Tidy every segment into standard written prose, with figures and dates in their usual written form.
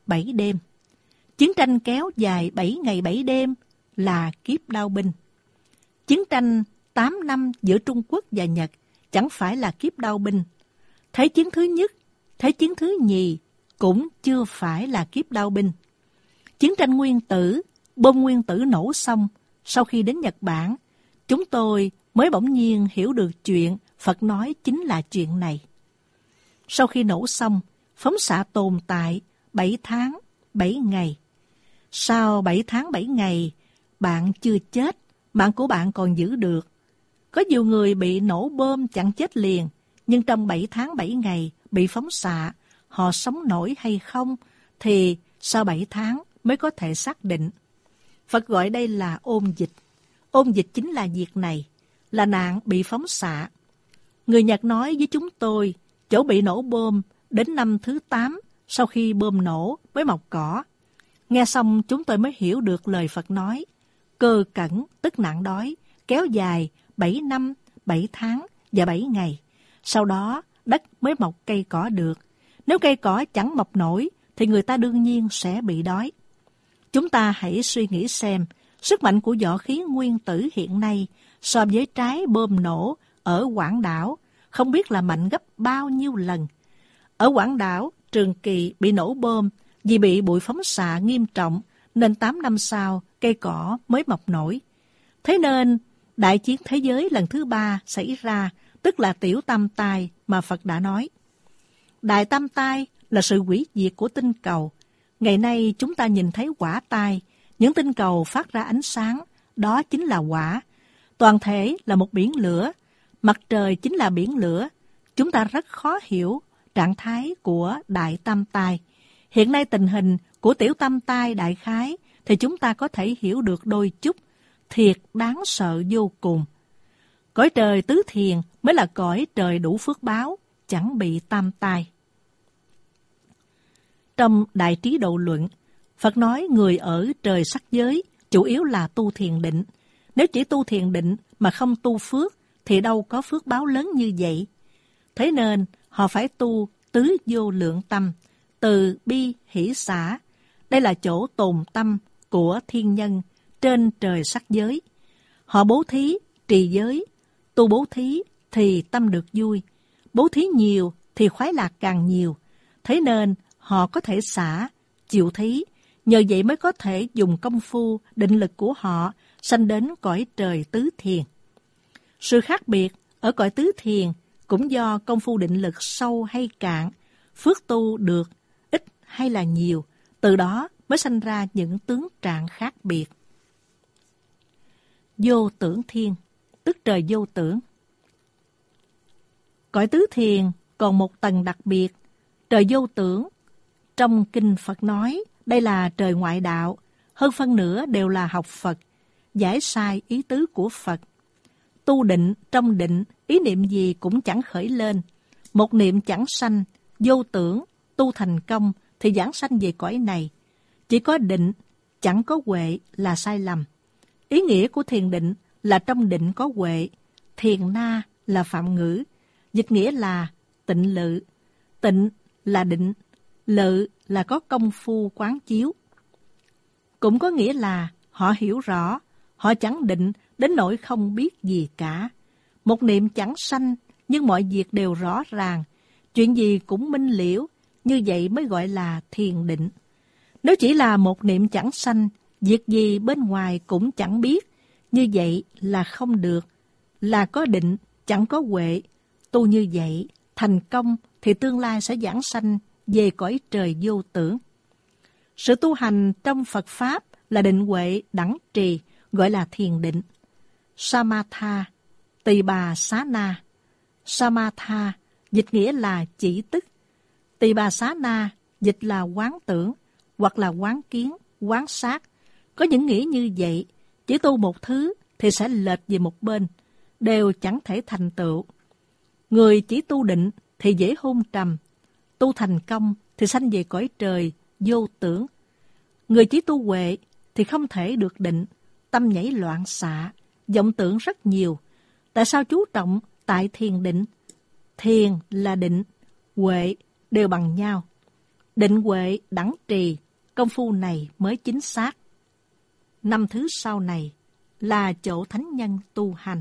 7 đêm. Chiến tranh kéo dài 7 ngày 7 đêm là kiếp đao binh. Chiến tranh 8 năm giữa Trung Quốc và Nhật chẳng phải là kiếp đao binh. Thế chiến thứ nhất, thế chiến thứ nhì cũng chưa phải là kiếp đao binh. Chiến tranh nguyên tử, bom nguyên tử nổ xong, sau khi đến Nhật Bản, chúng tôi mới bỗng nhiên hiểu được chuyện Phật nói chính là chuyện này. Sau khi nổ xong, phóng xạ tồn tại 7 tháng, 7 ngày. Sau 7 tháng 7 ngày, bạn chưa chết, mạng của bạn còn giữ được. Có nhiều người bị nổ bom chẳng chết liền, nhưng trong 7 tháng 7 ngày bị phóng xạ, họ sống nổi hay không thì sau 7 tháng mới có thể xác định. Phật gọi đây là ôn dịch. Ôn dịch chính là việc này, là nạn bị phóng xạ. Người Nhật nói với chúng tôi, chỗ bị nổ bom đến năm thứ 8 sau khi bom nổ mới mọc cỏ. Nghe xong chúng tôi mới hiểu được lời Phật nói. Cơ cẩn tức nạn đói, kéo dài 7 năm, 7 tháng và 7 ngày. Sau đó đất mới mọc cây cỏ được. Nếu cây cỏ chẳng mọc nổi thì người ta đương nhiên sẽ bị đói. Chúng ta hãy suy nghĩ xem, sức mạnh của võ khí nguyên tử hiện nay so với trái bom nổ ở Quảng Đảo không biết là mạnh gấp bao nhiêu lần. Ở Quảng Đảo, Trường Kỳ bị nổ bom vì bị bụi phóng xạ nghiêm trọng nên 8 năm sau cây cỏ mới mọc nổi. Thế nên đại chiến thế giới lần thứ 3 xảy ra, tức là tiểu tam tai mà Phật đã nói. Đại tam tai là sự hủy diệt của tinh cầu. Ngày nay chúng ta nhìn thấy hỏa tai, những tinh cầu phát ra ánh sáng, đó chính là hỏa. Toàn thể là một biển lửa, mặt trời chính là biển lửa. Chúng ta rất khó hiểu trạng thái của đại tam tai. Hiện nay tình hình của tiểu tam tai đại khái thì chúng ta có thể hiểu được đôi chút, thiệt đáng sợ vô cùng. Cõi trời tứ thiền mới là cõi trời đủ phước báo, chẳng bị tam tai. Trong Đại Trí Độ Luận, Phật nói người ở trời sắc giới chủ yếu là tu thiền định. Nếu chỉ tu thiền định mà không tu phước thì đâu có phước báo lớn như vậy. Thế nên họ phải tu tứ vô lượng tâm, từ bi hỷ xả. Đây là chỗ tồn tâm của thiên nhân trên trời sắc giới. Họ bố thí, trì giới, tu bố thí thì tâm được vui. Bố thí nhiều thì khoái lạc càng nhiều. Thế nên họ có thể xả, chịu thí. Nhờ vậy mới có thể dùng công phu, định lực của họ sanh đến cõi trời tứ thiền. Sự khác biệt ở cõi tứ thiền cũng do công phu định lực sâu hay cạn, phước tu được ít hay là nhiều, từ đó mới sanh ra những tướng trạng khác biệt. Vô tưởng thiên, tức trời vô tưởng. Cõi tứ thiền còn một tầng đặc biệt, trời vô tưởng. Trong kinh Phật nói, đây là trời ngoại đạo, hơn phân nửa đều là học Phật, giải sai ý tứ của Phật. Tu định, trong định, ý niệm gì cũng chẳng khởi lên. Một niệm chẳng sanh, vô tưởng, tu thành công thì giảng sanh về cõi này. Chỉ có định, chẳng có huệ là sai lầm. Ý nghĩa của thiền định là trong định có huệ, thiền na là phạm ngữ, dịch nghĩa là tịnh lự. Tịnh là định, lự là có công phu quán chiếu. Cũng có nghĩa là họ hiểu rõ, họ chẳng định đến nỗi không biết gì cả. Một niệm chẳng sanh, nhưng mọi việc đều rõ ràng, chuyện gì cũng minh liễu, như vậy mới gọi là thiền định. Nếu chỉ là một niệm chẳng sanh, việc gì bên ngoài cũng chẳng biết, như vậy là không được, là có định, chẳng có huệ. Tu như vậy, thành công thì tương lai sẽ giảng sanh về cõi trời vô tưởng. Sự tu hành trong Phật Pháp là định huệ đẳng trì, gọi là thiền định. Samatha, tỳ bà xá na. Samatha dịch nghĩa là chỉ tức. Tỳ bà xá na dịch là quán tưởng, hoặc là quán kiến, quán sát. Có những nghĩa như vậy, chỉ tu một thứ thì sẽ lệch về một bên, đều chẳng thể thành tựu. Người chỉ tu định thì dễ hôn trầm, tu thành công thì sanh về cõi trời vô tưởng. Người chỉ tu huệ thì không thể được định, tâm nhảy loạn xạ, vọng tưởng rất nhiều. Tại sao chú trọng tại thiền định? Thiền là định, huệ đều bằng nhau. Định huệ đẳng trì, công phu này mới chính xác. 5 thứ sau này là chỗ thánh nhân tu hành.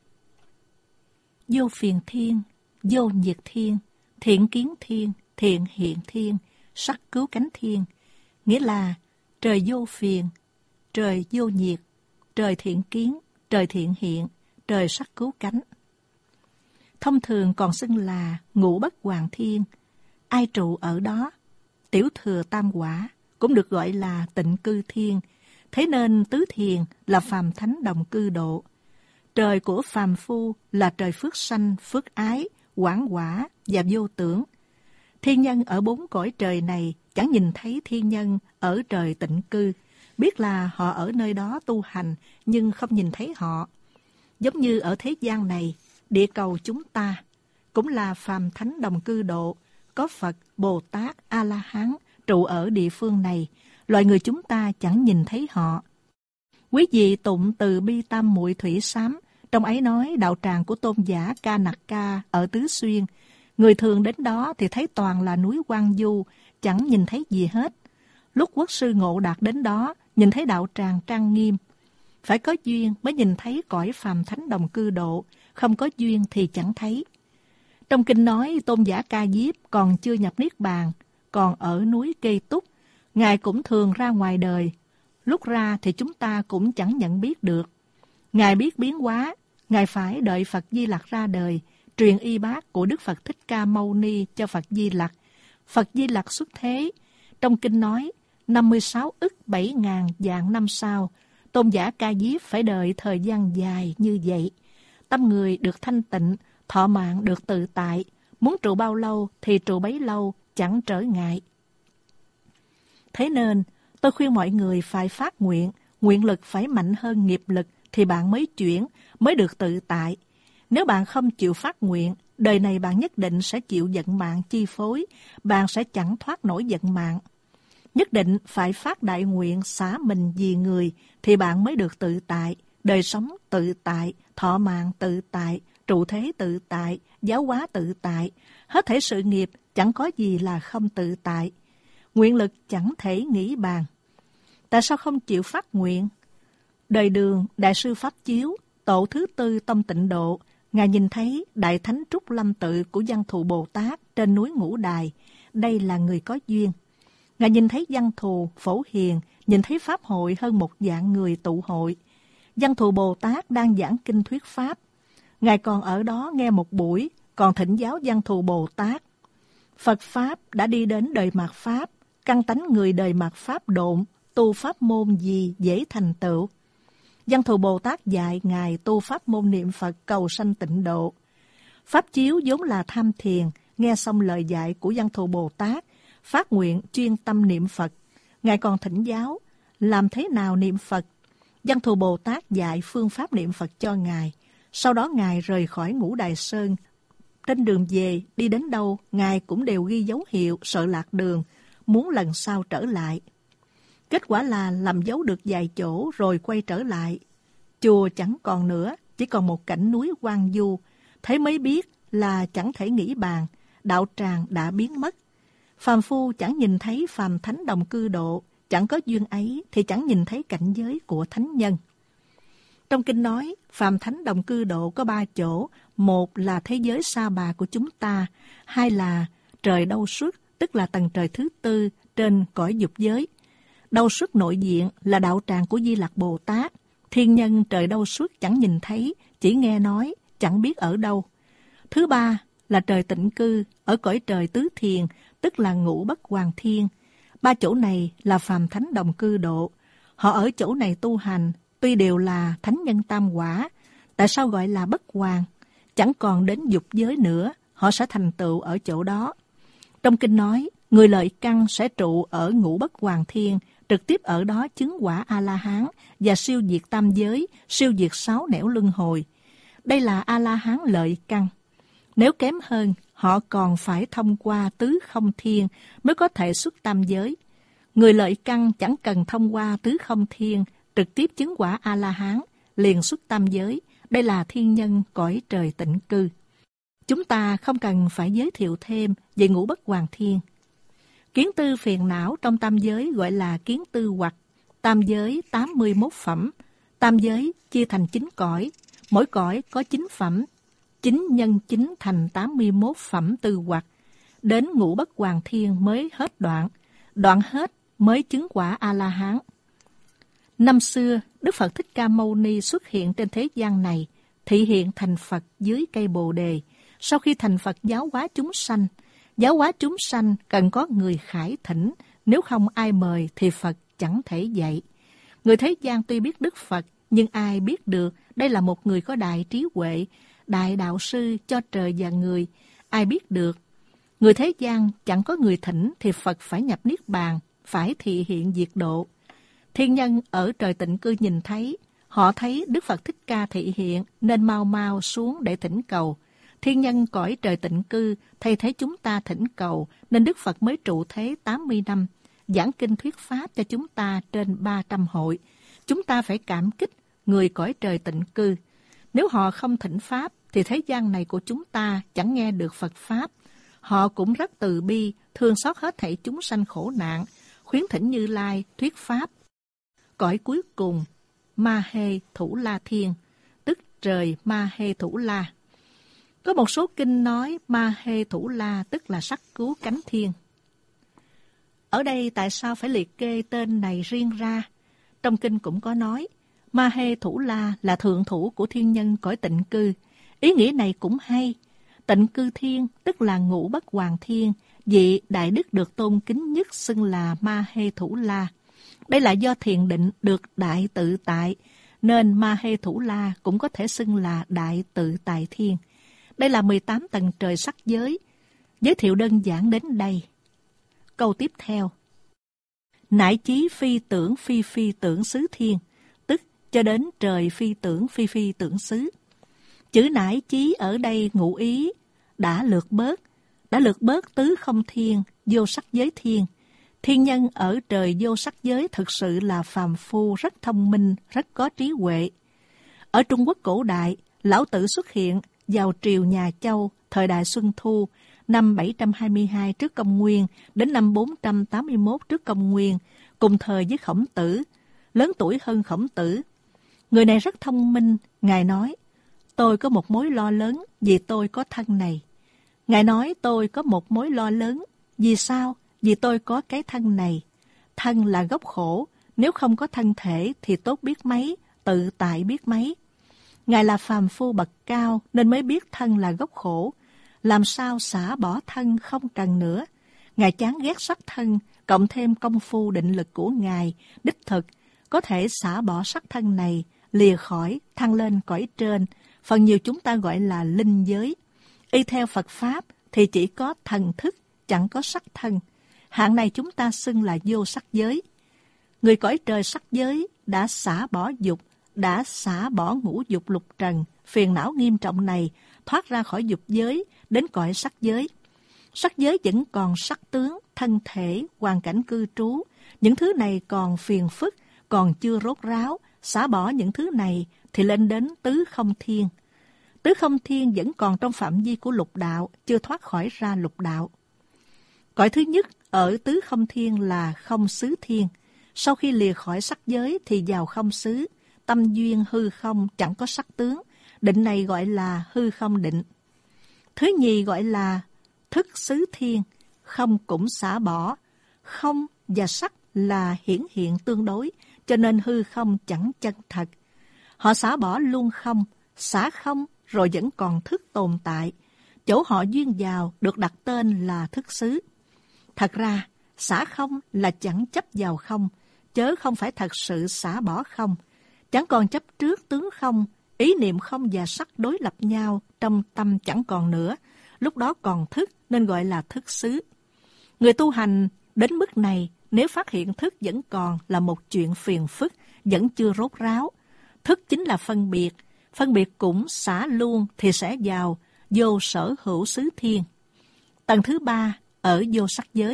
Vô phiền thiên, vô nhiệt thiên, thiện kiến thiên, thiện hiện thiên, sắc cứu cánh thiên. Nghĩa là trời vô phiền, trời vô nhiệt, trời thiện kiến, trời thiện hiện, trời sắc cứu cánh. Thông thường còn xưng là ngũ bất hoàng thiên. Ai trụ ở đó? Tiểu thừa tam quả, cũng được gọi là tịnh cư thiên. Thế nên tứ thiền là phàm thánh đồng cư độ. Trời của phàm phu là trời phước sanh, phước ái, quảng quả và vô tưởng. Thiên nhân ở 4 cõi trời này chẳng nhìn thấy thiên nhân ở trời tịnh cư, biết là họ ở nơi đó tu hành nhưng không nhìn thấy họ. Giống như ở thế gian này, địa cầu chúng ta cũng là phàm thánh đồng cư độ, có Phật, Bồ Tát, A-la-hán trụ ở địa phương này, loài người chúng ta chẳng nhìn thấy họ. Quý vị tụng từ Bi Tam Muội Thủy Sám, trong ấy nói đạo tràng của tôn giả Ca Nặc Ca ở Tứ Xuyên. Người thường đến đó thì thấy toàn là núi hoang vu, chẳng nhìn thấy gì hết. Lúc Quốc sư Ngộ Đạt đến đó, nhìn thấy đạo tràng trang nghiêm. Phải có duyên mới nhìn thấy cõi phàm thánh đồng cư độ, không có duyên thì chẳng thấy. Trong kinh nói tôn giả Ca Diếp còn chưa nhập Niết Bàn, còn ở núi Kê Túc. Ngài cũng thường ra ngoài đời. Lúc ra thì chúng ta cũng chẳng nhận biết được. Ngài biết biến hóa, Ngài phải đợi Phật Di Lặc ra đời, truyền y bát của Đức Phật Thích Ca Mâu Ni cho Phật Di Lặc. Phật Di Lặc xuất thế. Trong kinh nói, 56 ức 7.000 vạn năm sau, tôn giả Ca Diếp phải đợi thời gian dài như vậy. Tâm người được thanh tịnh, thọ mạng được tự tại, muốn trụ bao lâu thì trụ bấy lâu, chẳng trở ngại. Thế nên, tôi khuyên mọi người phải phát nguyện, nguyện lực phải mạnh hơn nghiệp lực thì bạn mới chuyển, mới được tự tại. Nếu bạn không chịu phát nguyện, đời này bạn nhất định sẽ chịu vận mạng chi phối, bạn sẽ chẳng thoát nổi vận mạng. Nhất định phải phát đại nguyện xả mình vì người thì bạn mới được tự tại, đời sống tự tại, thọ mạng tự tại, trụ thế tự tại, giáo hóa tự tại. Hết thảy sự nghiệp chẳng có gì là không tự tại. Nguyện lực chẳng thể nghĩ bàn. Tại sao không chịu phát nguyện? Đời Đường, Đại sư Pháp Chiếu, tổ thứ 4 Tông Tịnh Độ, Ngài nhìn thấy Đại Thánh Trúc Lâm Tự của Văn Thù Bồ Tát trên núi Ngũ Đài. Đây là người có duyên. Ngài nhìn thấy Văn Thù, Phổ Hiền, nhìn thấy Pháp hội hơn 1 vạn người tụ hội. Văn Thù Bồ Tát đang giảng kinh thuyết Pháp. Ngài còn ở đó nghe một buổi, còn thỉnh giáo Văn Thù Bồ Tát. Phật Pháp đã đi đến đời mạt Pháp, căn tánh người đời mạt Pháp độn, tu pháp môn gì dễ thành tựu. Văn Thù Bồ Tát dạy Ngài tu pháp môn niệm Phật cầu sanh tịnh độ. Pháp Chiếu vốn là tham thiền, nghe xong lời dạy của Văn Thù Bồ Tát, phát nguyện chuyên tâm niệm Phật. Ngài còn thỉnh giáo, làm thế nào niệm Phật? Văn Thù Bồ Tát dạy phương pháp niệm Phật cho Ngài. Sau đó Ngài rời khỏi Ngũ Đài Sơn. Trên đường về, đi đến đâu, Ngài cũng đều ghi dấu hiệu sợ lạc đường, muốn lần sau trở lại. Kết quả là làm dấu được vài chỗ rồi quay trở lại. Chùa chẳng còn nữa, chỉ còn một cảnh núi hoang vu. Thế mới biết là chẳng thể nghĩ bàn, đạo tràng đã biến mất. Phàm phu chẳng nhìn thấy phàm thánh đồng cư độ, chẳng có duyên ấy thì chẳng nhìn thấy cảnh giới của thánh nhân. Trong kinh nói, phàm thánh đồng cư độ có 3 chỗ. Một là thế giới sa bà của chúng ta, 2 là trời đâu xuất, tức là tầng trời thứ 4 trên cõi dục giới. Đâu xuất nội diện là đạo tràng của Di Lặc Bồ Tát. Thiên nhân trời đâu xuất chẳng nhìn thấy, chỉ nghe nói, chẳng biết ở đâu. Thứ 3 là trời tịnh cư, ở cõi trời tứ thiền, tức là ngũ bất hoàng thiên. 3 chỗ này là phàm thánh đồng cư độ. Họ ở chỗ này tu hành, tuy đều là thánh nhân tam quả, tại sao gọi là bất hoàng? Chẳng còn đến dục giới nữa, họ sẽ thành tựu ở chỗ đó. Trong kinh nói, người lợi căn sẽ trụ ở ngũ bất hoàng thiên, trực tiếp ở đó chứng quả A-la-hán và siêu diệt tam giới, siêu diệt 6 nẻo luân hồi. Đây là A-la-hán lợi căn. Nếu kém hơn, họ còn phải thông qua tứ không thiên mới có thể xuất tam giới. Người lợi căn chẳng cần thông qua tứ không thiên, trực tiếp chứng quả A-la-hán, liền xuất tam giới. Đây là thiên nhân cõi trời tịnh cư. Chúng ta không cần phải giới thiệu thêm về ngũ bất hoàng thiên. Kiến tư phiền não trong tam giới gọi là kiến tư hoặc. Tam giới 81 phẩm. Tam giới chia thành 9 cõi. Mỗi cõi có 9 phẩm. 9 nhân 9 thành 81 phẩm tư hoặc. Đến ngũ bất hoàng thiên mới hết đoạn. Đoạn hết mới chứng quả A-la-hán. Năm xưa, Đức Phật Thích Ca Mâu Ni xuất hiện trên thế gian này, thị hiện thành Phật dưới cây Bồ Đề. Sau khi thành Phật giáo hóa chúng sanh, cần có người khải thỉnh, nếu không ai mời thì Phật chẳng thể dạy. Người thế gian tuy biết Đức Phật, nhưng ai biết được đây là một người có đại trí huệ, đại đạo sư cho trời và người. Ai biết được, người thế gian chẳng có người thỉnh thì Phật phải nhập Niết Bàn, phải thị hiện diệt độ. Thiên nhân ở trời Tịnh Cư nhìn thấy, họ thấy Đức Phật Thích Ca thị hiện nên mau mau xuống để thỉnh cầu. Thiên nhân cõi trời Tịnh Cư thấy chúng ta thỉnh cầu nên Đức Phật mới trụ thế 80 năm, giảng kinh thuyết pháp cho chúng ta trên 300 hội. Chúng ta phải cảm kích người cõi trời Tịnh Cư. Nếu họ không thỉnh pháp thì thế gian này của chúng ta chẳng nghe được Phật pháp. Họ cũng rất từ bi, thương xót hết thảy chúng sanh khổ nạn, khuyến thỉnh Như Lai thuyết pháp. Cõi cuối cùng, Ma Hê Thủ La Thiên, tức trời Ma Hê Thủ La. Có một số kinh nói Ma Hê Thủ La tức là sắc cứu cánh thiên. Ở đây tại sao phải liệt kê tên này riêng ra? Trong kinh cũng có nói, Ma Hê Thủ La là thượng thủ của thiên nhân cõi Tịnh Cư. Ý nghĩa này cũng hay. Tịnh Cư Thiên tức là ngũ bất hoàng thiên, vị đại đức được tôn kính nhất xưng là Ma Hê Thủ La. Đây là do thiền định được đại tự tại, nên Ma Hê Thủ La cũng có thể xưng là đại tự tại thiên. Đây là 18 tầng trời sắc giới. Giới thiệu đơn giản đến đây. Câu tiếp theo. Nải chí phi tưởng xứ thiên, tức cho đến trời phi tưởng xứ. Chữ nải chí ở đây ngụ ý đã lược bớt tứ không thiên, vô sắc giới thiên. Thiên nhân ở trời vô sắc giới thực sự là phàm phu, rất thông minh, rất có trí huệ. Ở Trung Quốc cổ đại, Lão Tử xuất hiện vào triều nhà Châu, thời đại Xuân Thu, năm 722 trước công nguyên đến năm 481 trước công nguyên, cùng thời với Khổng Tử, lớn tuổi hơn Khổng Tử. Người này rất thông minh, Ngài nói, tôi có một mối lo lớn vì tôi có thân này. Ngài nói tôi có một mối lo lớn, vì sao? Vì tôi có cái thân này. Thân là gốc khổ, nếu không có thân thể thì tốt biết mấy, tự tại biết mấy. Ngài là phàm phu bậc cao nên mới biết thân là gốc khổ. Làm sao xả bỏ thân không cần nữa. Ngài chán ghét sắc thân, cộng thêm công phu định lực của Ngài, đích thực, có thể xả bỏ sắc thân này, lìa khỏi, thăng lên cõi trên, phần nhiều chúng ta gọi là linh giới. Y theo Phật Pháp thì chỉ có thần thức, chẳng có sắc thân. Hạng này chúng ta xưng là vô sắc giới. Người cõi trời sắc giới đã xả bỏ dục, đã xả bỏ ngũ dục lục trần, phiền não nghiêm trọng này, thoát ra khỏi dục giới, đến cõi sắc giới. Sắc giới vẫn còn sắc tướng, thân thể, hoàn cảnh cư trú. Những thứ này còn phiền phức, còn chưa rốt ráo. Xả bỏ những thứ này thì lên đến tứ không thiên. Tứ không thiên vẫn còn trong phạm vi của lục đạo, chưa thoát khỏi ra lục đạo. Cõi thứ nhất ở tứ không thiên là không xứ thiên. Sau khi lìa khỏi sắc giới thì vào không xứ. Tâm duyên hư không, chẳng có sắc tướng. Định này gọi là hư không định. Thứ nhì gọi là thức xứ thiên. Không cũng xả bỏ. Không và sắc là hiển hiện tương đối, cho nên hư không chẳng chân thật. Họ xả bỏ luôn không, xả không rồi vẫn còn thức tồn tại. Chỗ họ duyên vào được đặt tên là thức xứ. Thật ra, xả không là chẳng chấp vào không, chớ không phải thật sự xả bỏ không. Chẳng còn chấp trước tướng không, ý niệm không và sắc đối lập nhau, trong tâm chẳng còn nữa. Lúc đó còn thức nên gọi là thức xứ. Người tu hành đến mức này, nếu phát hiện thức vẫn còn là một chuyện phiền phức, vẫn chưa rốt ráo. Thức chính là phân biệt cũng xả luôn thì sẽ vào vô sở hữu xứ thiên. Tầng thứ ba ở vô sắc giới.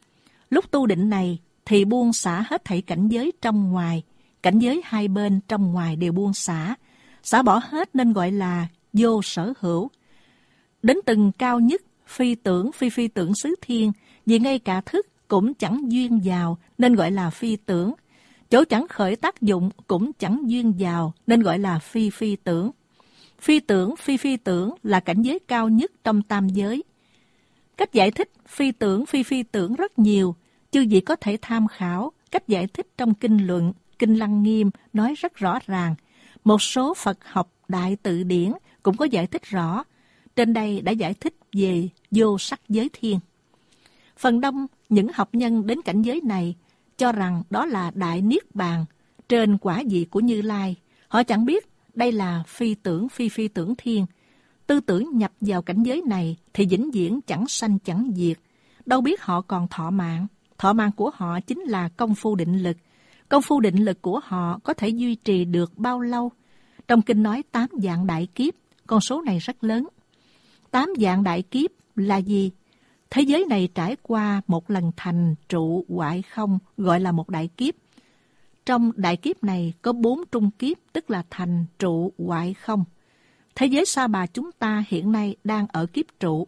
Lúc tu định này thì buông xả hết thảy cảnh giới trong ngoài, cảnh giới hai bên trong ngoài đều buông xả bỏ hết nên gọi là vô sở hữu. Đến từng cao nhất phi tưởng xứ thiên, vì ngay cả thức cũng chẳng duyên vào nên gọi là phi tưởng. Chỗ chẳng khởi tác dụng cũng chẳng duyên vào nên gọi là phi phi tưởng. Phi tưởng, phi phi tưởng là cảnh giới cao nhất trong tam giới. Cách giải thích phi phi tưởng rất nhiều, chư vị có thể tham khảo cách giải thích trong kinh luận, kinh Lăng Nghiêm nói rất rõ ràng. Một số Phật học đại tự điển cũng có giải thích rõ. Trên đây đã giải thích về vô sắc giới thiên. Phần đông những học nhân đến cảnh giới này cho rằng đó là đại niết bàn trên quả vị của Như Lai. Họ chẳng biết đây là phi phi tưởng thiên. Tư tưởng nhập vào cảnh giới này thì vĩnh viễn chẳng sanh chẳng diệt. Đâu biết họ còn thọ mạng. Thọ mạng của họ chính là công phu định lực. Công phu định lực của họ có thể duy trì được bao lâu? Trong kinh nói 8 vạn đại kiếp, con số này rất lớn. 8 vạn đại kiếp là gì? Thế giới này trải qua một lần thành trụ hoại không, gọi là một đại kiếp. Trong đại kiếp này có 4 trung kiếp, tức là thành trụ hoại không. Thế giới Sa Bà chúng ta hiện nay đang ở kiếp trụ.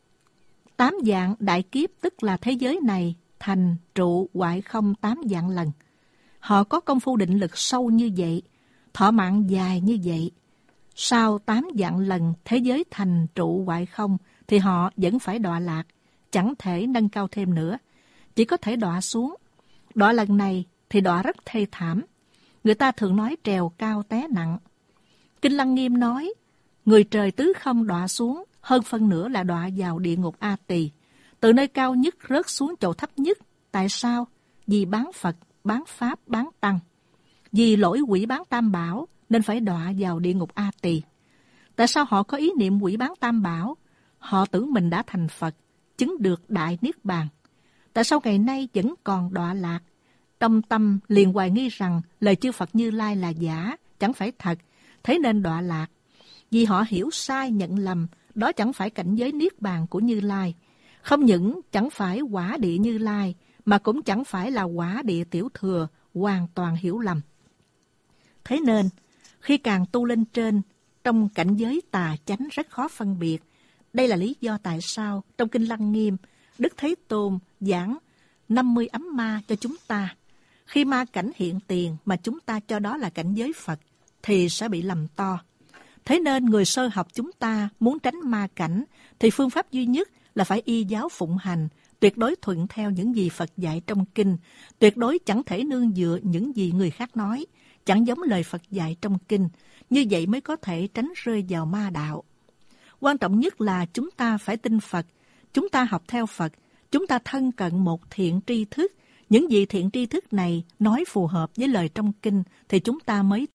8 vạn đại kiếp tức là thế giới này thành trụ hoại không 8 vạn lần. Họ có công phu định lực sâu như vậy, thọ mạng dài như vậy. Sau 8 vạn lần thế giới thành trụ hoại không thì họ vẫn phải đọa lạc, chẳng thể nâng cao thêm nữa, chỉ có thể đọa xuống. Đọa lần này thì đọa rất thê thảm. Người ta thường nói trèo cao té nặng. Kinh Lăng Nghiêm nói, người trời tứ không đọa xuống, hơn phân nửa là đọa vào địa ngục A Tỳ. Từ nơi cao nhất rớt xuống chỗ thấp nhất. Tại sao? Vì bán Phật, bán Pháp, bán Tăng. Vì lỗi quỷ bán Tam Bảo nên phải đọa vào địa ngục A Tỳ. Tại sao họ có ý niệm quỷ bán Tam Bảo? Họ tưởng mình đã thành Phật, chứng được đại niết bàn. Tại sao ngày nay vẫn còn đọa lạc? Trong tâm liền hoài nghi rằng lời chư Phật Như Lai là giả, chẳng phải thật, thế nên đọa lạc. Vì họ hiểu sai nhận lầm, đó chẳng phải cảnh giới niết bàn của Như Lai. Không những chẳng phải quả địa Như Lai, mà cũng chẳng phải là quả địa tiểu thừa, hoàn toàn hiểu lầm. Thế nên, khi càng tu lên trên, trong cảnh giới tà chánh rất khó phân biệt. Đây là lý do tại sao trong Kinh Lăng Nghiêm, Đức Thế Tôn giảng 50 ấm ma cho chúng ta. Khi ma cảnh hiện tiền mà chúng ta cho đó là cảnh giới Phật, thì sẽ bị lầm to. Thế nên người sơ học chúng ta muốn tránh ma cảnh, thì phương pháp duy nhất là phải y giáo phụng hành, tuyệt đối thuận theo những gì Phật dạy trong kinh, tuyệt đối chẳng thể nương dựa những gì người khác nói, chẳng giống lời Phật dạy trong kinh. Như vậy mới có thể tránh rơi vào ma đạo. Quan trọng nhất là chúng ta phải tin Phật, chúng ta học theo Phật, chúng ta thân cận một thiện tri thức. Những gì thiện tri thức này nói phù hợp với lời trong kinh thì chúng ta mới